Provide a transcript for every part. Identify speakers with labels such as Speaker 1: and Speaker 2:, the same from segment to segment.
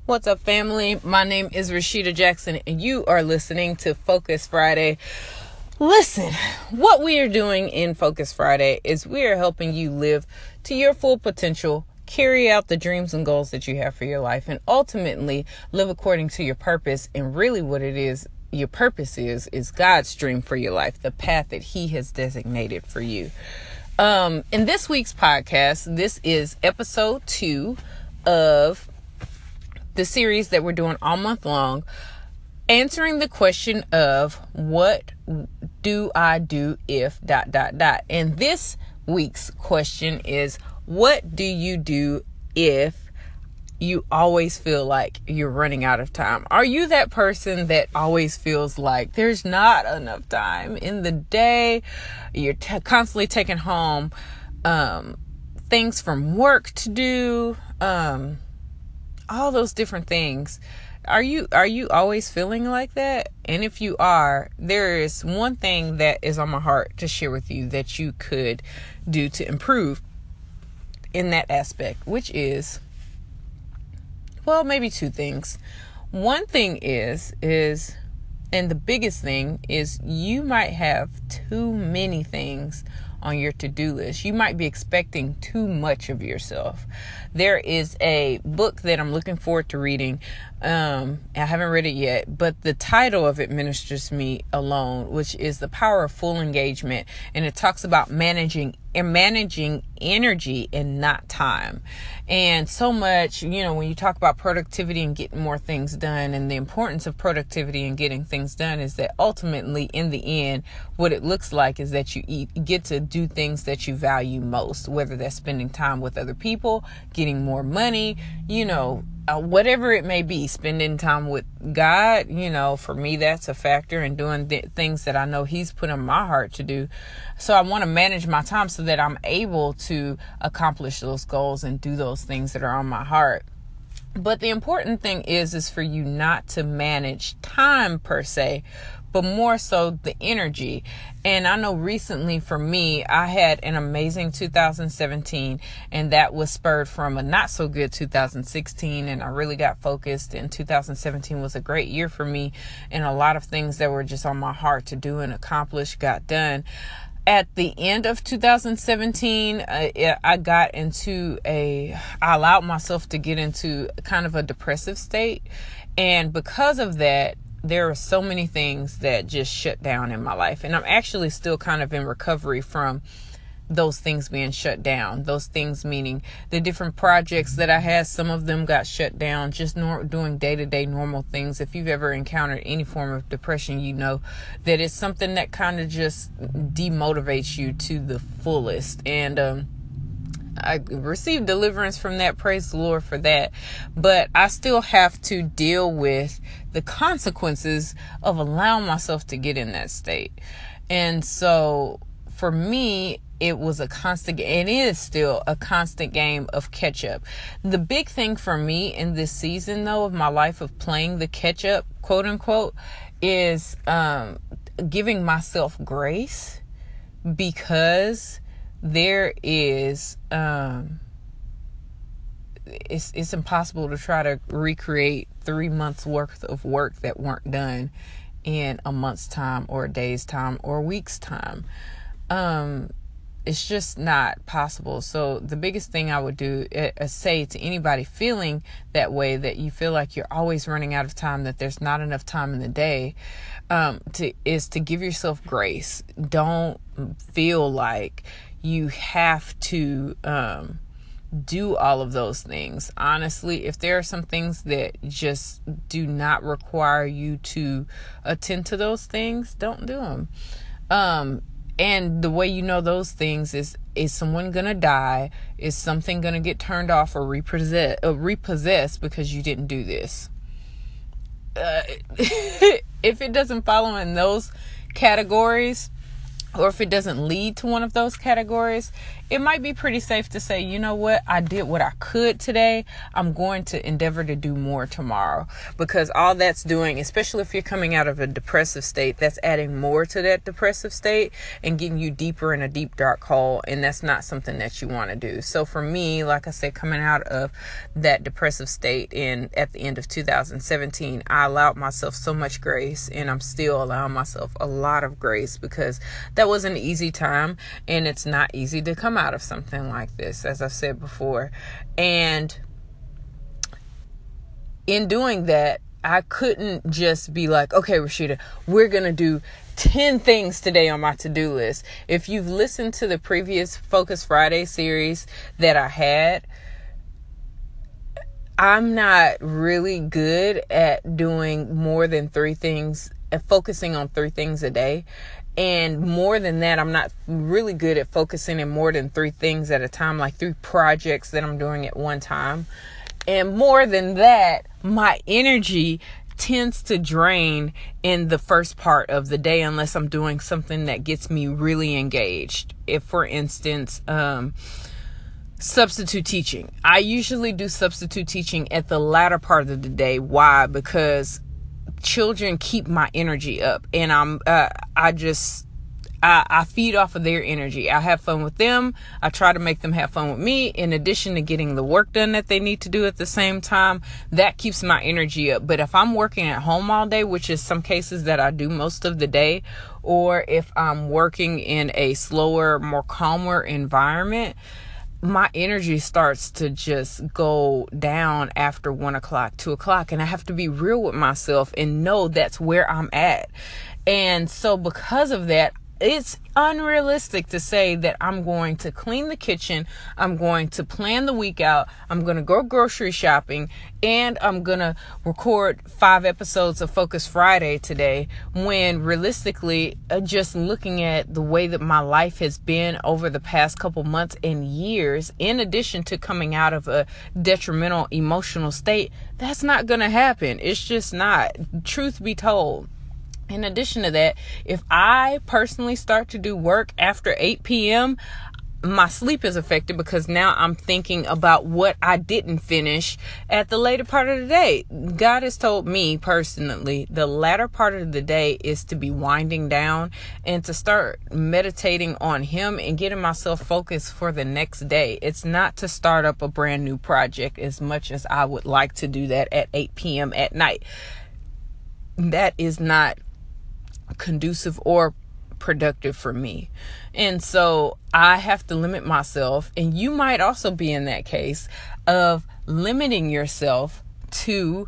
Speaker 1: What's up, family? My name is Rashida Jackson, and you are listening to Focus Friday. Listen, what we are doing in Focus Friday is we are helping you live to your full potential, carry out the dreams and goals that you have for your life, and ultimately live according to your purpose. And really what it is, your purpose is God's dream for your life, the path that He has designated for you. In this week's podcast, this is episode 2 of the series that we're doing all month long, answering the question of what do I do if ... And this week's question is, what do you do if you always feel like you're running out of time? Are you that person that always feels like there's not enough time in the day? You're constantly taking home things from work to do, all those different things. Are you always feeling like that? And if you are, there is one thing that is on my heart to share with you that you could do to improve in that aspect, which is, well, maybe two things. One thing is, and the biggest thing is, you might have too many things on your to-do list. You might be expecting too much of yourself. There is a book that I'm looking forward to reading. I haven't read it yet, but the title of it ministers me alone, which is The Power of Full Engagement. And it talks about managing energy and not time. And so much, when you talk about productivity and getting more things done, and the importance of productivity and getting things done, is that ultimately in the end, what it looks like is that you get to do things that you value most, whether that's spending time with other people, getting more money, whatever it may be, spending time with God. For me, that's a factor, in doing things that I know He's put in my heart to do. So I want to manage my time so that I'm able to accomplish those goals and do those things that are on my heart. But the important thing is for you not to manage time per se, but more so the energy. And I know recently for me, I had an amazing 2017, and that was spurred from a not so good 2016. And I really got focused, and 2017 was a great year for me, and a lot of things that were just on my heart to do and accomplish got done. At the end of 2017, I allowed myself to get into kind of a depressive state. And because of that, there are so many things that just shut down in my life. And I'm actually still kind of in recovery from those things being shut down. Those things meaning the different projects that I had, some of them got shut down, just doing day-to-day normal things. If you've ever encountered any form of depression, you know that it's something that kind of just demotivates you to the fullest. And I received deliverance from that. Praise the Lord for that. But I still have to deal with the consequences of allowing myself to get in that state. And so for me, it was a constant, and it is still a constant game of catch up. The big thing for me in this season, though, of my life of playing the catch up, quote unquote, is giving myself grace, because there is, it's impossible to try to recreate 3 months worth of work that weren't done in a month's time, or a day's time, or a week's time. It's just not possible. So the biggest thing I would do is say to anybody feeling that way, that you feel like you're always running out of time, that there's not enough time in the day, is to give yourself grace. Don't feel like you have to do all of those things. Honestly, if there are some things that just do not require you to attend to those things, don't do them. And the way you know those things is someone gonna die? Is something gonna get turned off or repossessed because you didn't do this? If it doesn't follow in those categories, or if it doesn't lead to one of those categories, it might be pretty safe to say, you know what, I did what I could today. I'm going to endeavor to do more tomorrow, because all that's doing, especially if you're coming out of a depressive state, that's adding more to that depressive state and getting you deeper in a deep, dark hole. And that's not something that you want to do. So for me, like I said, coming out of that depressive state at the end of 2017, I allowed myself so much grace, and I'm still allowing myself a lot of grace, because that was an easy time, and it's not easy to come out of something like this, as I've said before. And in doing that, I couldn't just be like, okay, Rashida, we're going to do 10 things today on my to-do list. If you've listened to the previous Focus Friday series that I had, I'm not really good at doing more than 3 things, focusing on 3 things a day. And more than that, I'm not really good at focusing in more than 3 things at a time, like 3 projects that I'm doing at one time. And more than that, my energy tends to drain in the first part of the day unless I'm doing something that gets me really engaged. If, for instance, substitute teaching. I usually do substitute teaching at the latter part of the day. Why? Because children keep my energy up, and I feed off of their energy. I have fun with them. I try to make them have fun with me, in addition to getting the work done that they need to do at the same time. That keeps my energy up. But if I'm working at home all day, which is some cases that I do most of the day, or if I'm working in a slower, more calmer environment, my energy starts to just go down after 1 o'clock, 2 o'clock. And I have to be real with myself and know that's where I'm at. And so because of that, it's unrealistic to say that I'm going to clean the kitchen, I'm going to plan the week out, I'm going to go grocery shopping, and I'm going to record 5 episodes of Focus Friday today, when realistically, just looking at the way that my life has been over the past couple months and years, in addition to coming out of a detrimental emotional state, that's not going to happen. It's just not. Truth be told. In addition to that, if I personally start to do work after 8 p.m., my sleep is affected, because now I'm thinking about what I didn't finish at the later part of the day. God has told me personally, the latter part of the day is to be winding down and to start meditating on Him and getting myself focused for the next day. It's not to start up a brand new project, as much as I would like to do that at 8 p.m. at night. That is not conducive or productive for me. And so I have to limit myself, and you might also be in that case of limiting yourself to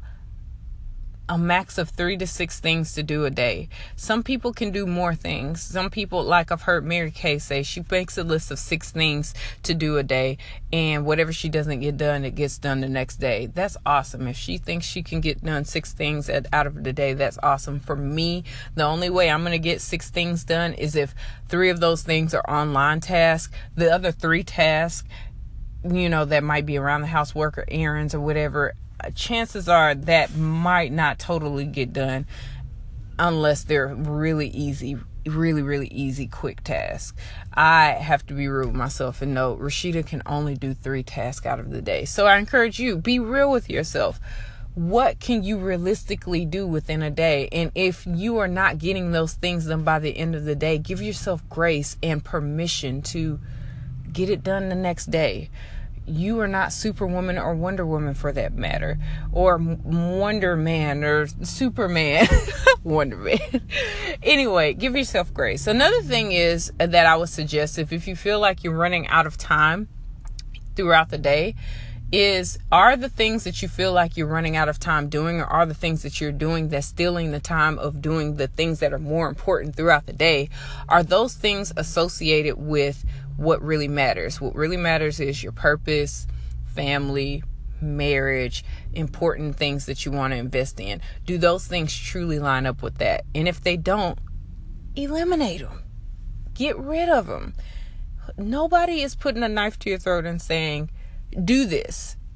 Speaker 1: a max of 3 to 6 things to do a day. Some people can do more things. Some people, like I've heard Mary Kay say, she makes a list of 6 things to do a day, and whatever she doesn't get done, it gets done the next day. That's awesome. If she thinks she can get done 6 things out of the day, that's awesome. For me, the only way I'm going to get 6 things done is if 3 of those things are online tasks. The other 3 tasks, that might be around the house, work or errands or whatever, chances are that might not totally get done unless they're really easy, really easy, quick tasks. I have to be real with myself and know Rashida can only do 3 tasks out of the day. So I encourage you, be real with yourself. What can you realistically do within a day? And if you are not getting those things done by the end of the day, give yourself grace and permission to get it done the next day. You are not Superwoman or Wonder Woman, for that matter, or Wonder Man or Superman. Wonder Man. Anyway, give yourself grace. Another thing is that I would suggest, if you feel like you're running out of time throughout the day, are the things that you feel like you're running out of time doing, or are the things that you're doing that's stealing the time of doing the things that are more important throughout the day, are those things associated with what really matters? What really matters is your purpose, family, marriage, important things that you want to invest in. Do those things truly line up with that? And if they don't, eliminate them. Get rid of them. Nobody is putting a knife to your throat and saying, do this.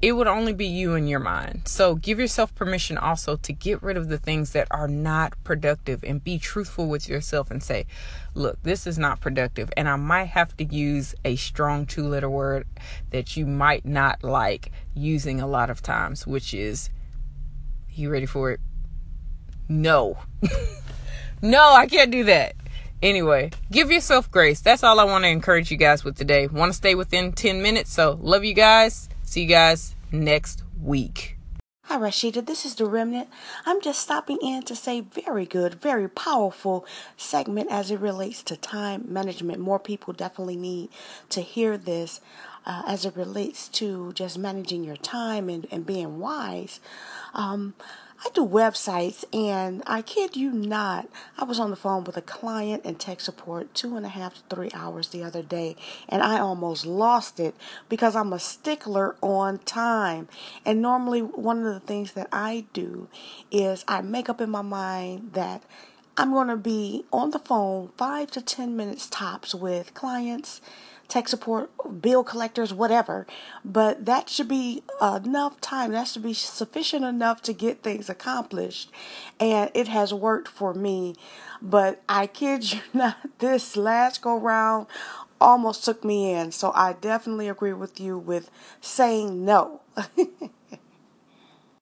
Speaker 1: it would only be you in your mind. So give yourself permission also to get rid of the things that are not productive, and be truthful with yourself and say, look, this is not productive. And I might have to use a strong 2-letter word that you might not like using a lot of times, which is, you ready for it? No. No, I can't do that. Anyway, give yourself grace. That's all I want to encourage you guys with today. Want to stay within 10 minutes. So love you guys. See you guys next week.
Speaker 2: Hi, Rashida. This is The Remnant. I'm just stopping in to say very good, very powerful segment as it relates to time management. More people definitely need to hear this as it relates to just managing your time and being wise. I do websites, and I kid you not, I was on the phone with a client in tech support 2.5 to 3 hours the other day, and I almost lost it because I'm a stickler on time. And normally one of the things that I do is I make up in my mind that I'm going to be on the phone 5 to 10 minutes tops with clients, tech support, bill collectors, whatever. But that should be enough time. That should be sufficient enough to get things accomplished. And it has worked for me. But I kid you not, this last go round almost took me in. So I definitely agree with you with saying no.